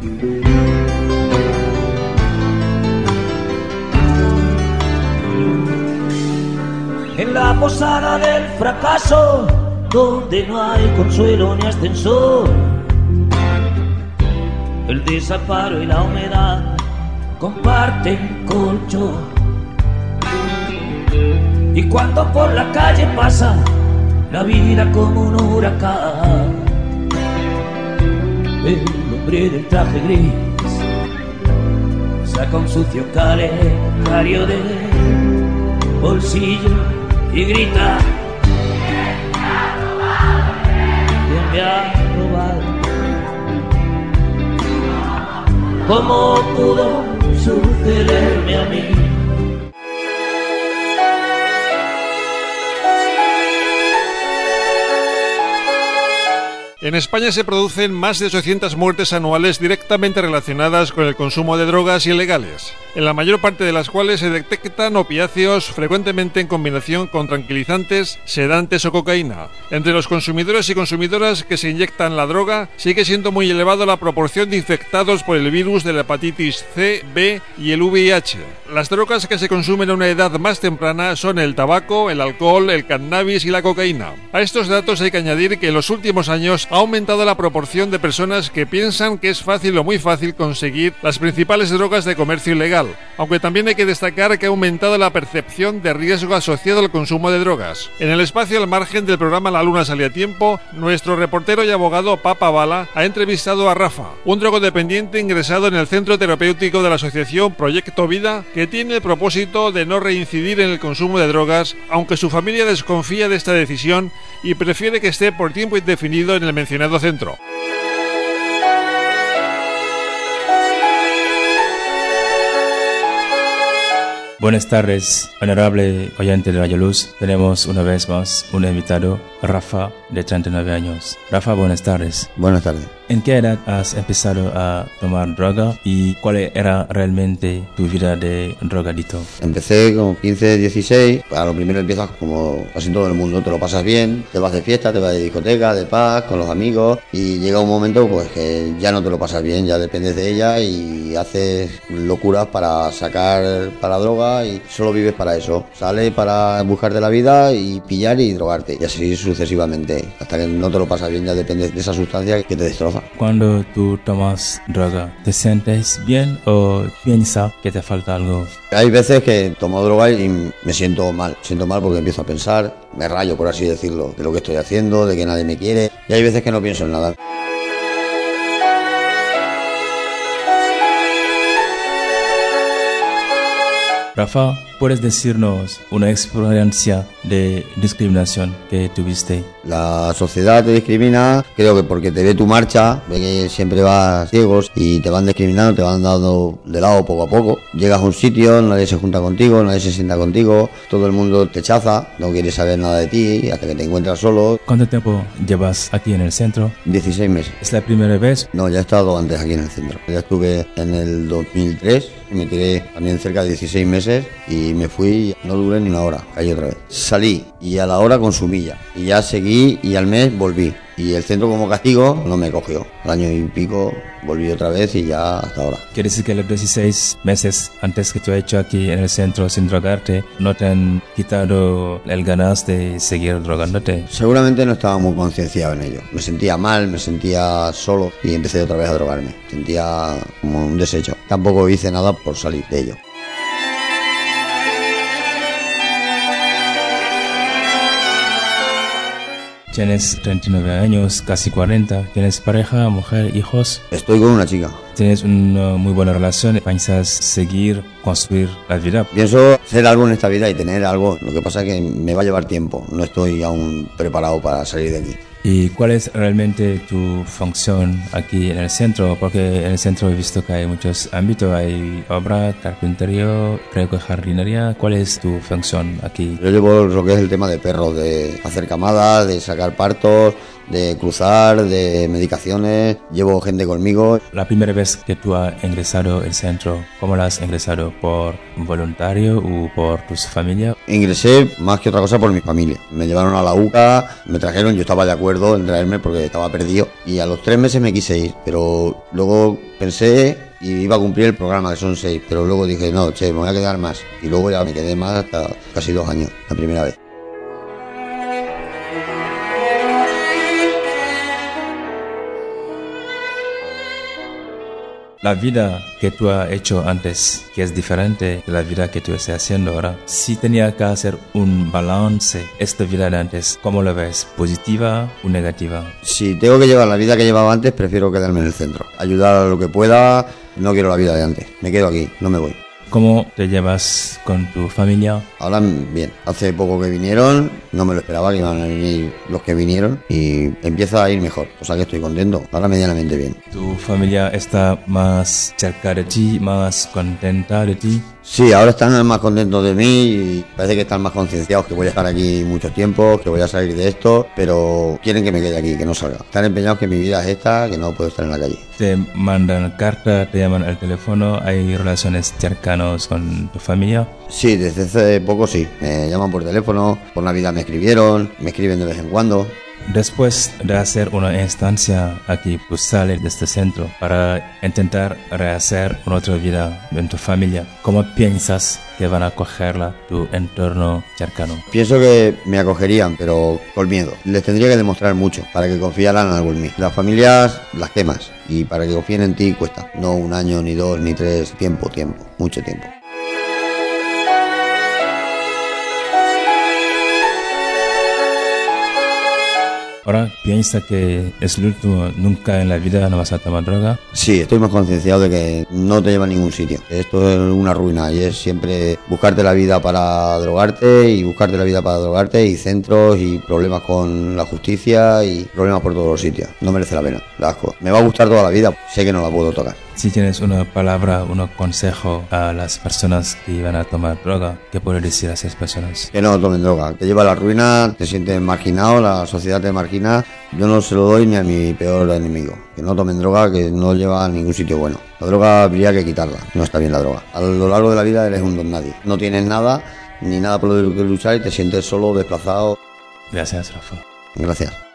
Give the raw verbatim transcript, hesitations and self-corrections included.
En la posada del fracaso, donde no hay consuelo ni ascensor, el desamparo y la humedad comparten colchón. Y cuando por la calle pasa la vida como un huracán, el hombre del traje gris saca un sucio calendario del bolsillo y grita: ¿quién me ha robado? ¿Quién me ha robado? ¿Cómo pudo sucederme a mí? En España se producen más de ochocientas muertes anuales directamente relacionadas con el consumo de drogas ilegales, en la mayor parte de las cuales se detectan opiáceos, frecuentemente en combinación con tranquilizantes, sedantes o cocaína. Entre los consumidores y consumidoras que se inyectan la droga, sigue siendo muy elevada la proporción de infectados por el virus de la hepatitis C, B y el V I H. Las drogas que se consumen a una edad más temprana son el tabaco, el alcohol, el cannabis y la cocaína. A estos datos hay que añadir que en los últimos años ha aumentado la proporción de personas que piensan que es fácil o muy fácil conseguir las principales drogas de comercio ilegal, aunque también hay que destacar que ha aumentado la percepción de riesgo asociado al consumo de drogas. En el espacio al margen del programa La Luna Sale a Tiempo, nuestro reportero y abogado Papa Bala ha entrevistado a Rafa, un drogodependiente ingresado en el centro terapéutico de la asociación Proyecto Vida, que tiene el propósito de no reincidir en el consumo de drogas, aunque su familia desconfía de esta decisión y prefiere que esté por tiempo indefinido en el mencionado centro. Buenas tardes, honorable oyente de Radio Luz. Tenemos una vez más un invitado, Rafa, de treinta y nueve años. Rafa, buenas tardes. Buenas tardes. ¿En qué edad has empezado a tomar droga y cuál era realmente tu vida de drogadito? Empecé con quince, dieciséis. A lo primero empiezas como casi todo el mundo, te lo pasas bien, te vas de fiesta, te vas de discoteca, de paz, con los amigos, y llega un momento pues que ya no te lo pasas bien, ya dependes de ella y haces locuras para sacar para la droga y solo vives para eso. Sales para buscarte la vida y pillar y drogarte, y así sucesivamente, hasta que no te lo pasas bien, ya dependes de esa sustancia que te destroza. Cuando tú tomas droga, ¿te sientes bien o piensas que te falta algo? Hay veces que tomo droga y me siento mal, siento mal porque empiezo a pensar, me rayo, por así decirlo, de lo que estoy haciendo, de que nadie me quiere, y hay veces que no pienso en nada. Rafa, ¿puedes decirnos una experiencia de discriminación que tuviste? La sociedad te discrimina, creo que porque te ve tu marcha, ve que siempre vas ciegos y te van discriminando, te van dando de lado poco a poco. Llegas a un sitio, nadie se junta contigo, nadie se sienta contigo, todo el mundo te chaza, no quiere saber nada de ti hasta que te encuentras solo. ¿Cuánto tiempo llevas aquí en el centro? dieciséis meses. ¿Es la primera vez? No, ya he estado antes aquí en el centro. Ya estuve en el dos mil tres y me tiré también cerca de dieciséis meses y me fui, no duré ni una hora, caí otra vez. Salí y a la hora consumí ya, y ya seguí y al mes volví. Y el centro como castigo no me cogió. Al año y pico volví otra vez y ya hasta ahora. ¿Quiere decir que los dieciséis meses antes que tú has hecho aquí en el centro sin drogarte no te han quitado el ganas de seguir drogándote? Seguramente no estaba muy concienciado en ello. Me sentía mal, me sentía solo y empecé otra vez a drogarme. Sentía como un desecho. Tampoco hice nada por salir de ello. Tienes treinta y nueve años, casi cuarenta. ¿Tienes pareja, mujer, hijos? Estoy con una chica. Tienes una muy buena relación. ¿Piensas seguir, construir la vida? Pienso hacer algo en esta vida y tener algo. Lo que pasa es que me va a llevar tiempo. No estoy aún preparado para salir de aquí. ¿Y cuál es realmente tu función aquí en el centro? Porque en el centro he visto que hay muchos ámbitos. Hay obra, carpintería, creo que jardinería. ¿Cuál es tu función aquí? Yo llevo lo que es el tema de perros, de hacer camadas, de sacar partos, de cruzar, de medicaciones. Llevo gente conmigo. La primera vez que tú has ingresado al centro, ¿cómo la has ingresado? ¿Por voluntario o por tus familia? Ingresé más que otra cosa por mi familia. Me llevaron a la U C A, me trajeron, yo estaba de acuerdo tardó en traerme porque estaba perdido. Y a los tres meses me quise ir, pero luego pensé y iba a cumplir el programa, que son seis, pero luego dije, no, che, me voy a quedar más. Y luego ya me quedé más hasta casi dos años, la primera vez. La vida que tú has hecho antes, que es diferente de la vida que tú estás haciendo ahora, si tenía que hacer un balance, esta vida de antes, ¿cómo la ves? ¿Positiva o negativa? Si tengo que llevar la vida que llevaba antes, prefiero quedarme en el centro. Ayudar a lo que pueda, no quiero la vida de antes. Me quedo aquí, no me voy. ¿Cómo te llevas con tu familia? Ahora bien, hace poco que vinieron, no me lo esperaba que iban a venir los que vinieron y empieza a ir mejor, o sea que estoy contento, ahora medianamente bien. ¿Tu familia está más cerca de ti, más contenta de ti? Sí, ahora están más contentos de mí y parece que están más concienciados que voy a estar aquí mucho tiempo, que voy a salir de esto, pero quieren que me quede aquí, que no salga. Están empeñados que mi vida es esta, que no puedo estar en la calle. ¿Te mandan carta, te llaman al teléfono? ¿Hay relaciones cercanas con tu familia? Sí, desde hace poco sí. Me llaman por teléfono, por Navidad me escribieron, me escriben de vez en cuando. Después de hacer una instancia aquí, pues sales de este centro para intentar rehacer una otra vida en tu familia. ¿Cómo piensas que van a acogerla tu entorno cercano? Pienso que me acogerían, pero con miedo. Les tendría que demostrar mucho para que confiaran en algo en mí. Las familias las quemas y para que confíen en ti cuesta. No un año, ni dos, ni tres. Tiempo, tiempo, mucho tiempo. Ahora piensa que es el último, nunca en la vida no vas a tomar droga. Sí, estoy más concienciado de que no te lleva a ningún sitio. Esto es una ruina y es siempre buscarte la vida para drogarte y buscarte la vida para drogarte y centros y problemas con la justicia y problemas por todos los sitios. No merece la pena, da asco. Me va a gustar toda la vida, sé que no la puedo tocar. Si tienes una palabra, un consejo a las personas que van a tomar droga, ¿qué puedes decir a esas personas? Que no tomen droga, te lleva a la ruina, te sientes marginado, la sociedad te margina. Yo no se lo doy ni a mi peor enemigo. Que no tomen droga, que no lleva a ningún sitio bueno. La droga habría que quitarla, no está bien la droga. A lo largo de la vida eres un don nadie. No tienes nada, ni nada por lo que luchar y te sientes solo, desplazado. Gracias, Rafa. Gracias.